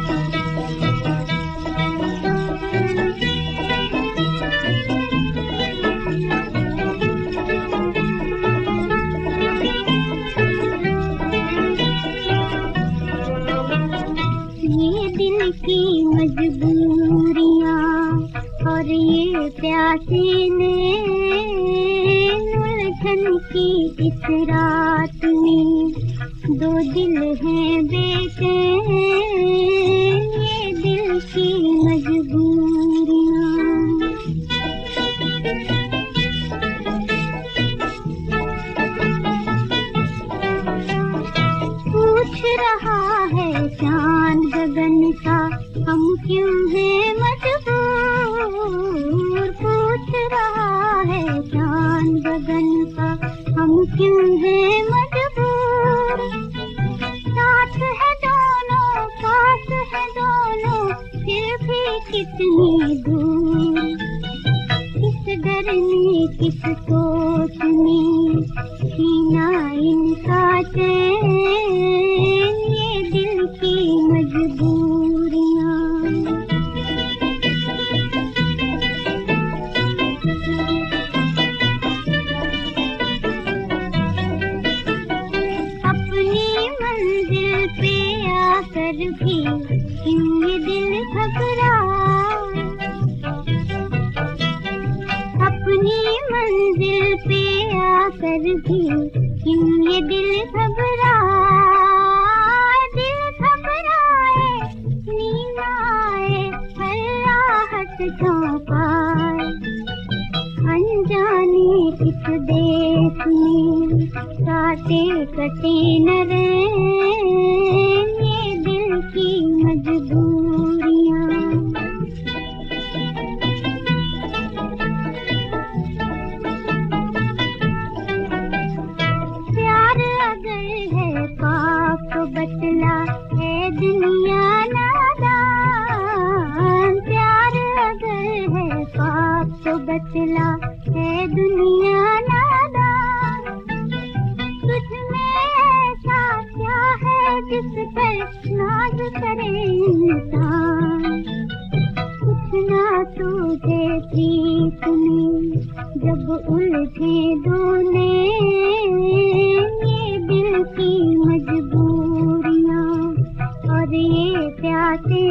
की मजबूरियां और ये प्यासे ने उलझन की इस रात में दो दिल हैं बेचैन, ये दिल की मजबूरियां। पूछ रहा है चांद गगन का हम क्यों हैं मजबूर, पूछ रहा है चांद गगन का हम क्यों हैं मजबूर। साथ है दोनों पास है दोनों फिर भी कितनी दूर, किस डर ने किस सोच ने छीना इनका चैन, ये दिल की मजबूरियां। अपनी मंजिल पे आकर भी क्यों ये दिल घबरा, अपनी मंजिल पे आकर भी क्यों ये दिल घबरा। दिल घबराए नींद आए हर राहत क्यों पाए, अनजाने इस देश में काटे कटे न रैन, ये दिल की मजबूरियां। बतला है दुनिया नादान, प्यार अगर है पाप तो बतला है दुनिया नादान। तुझमें ऐसा क्या है जिस पर नाज करे इंसान, कुछ ना तुझे प्रीत में जब उलझे दोने, ये दिल की मजबूरियां और ये प्यासे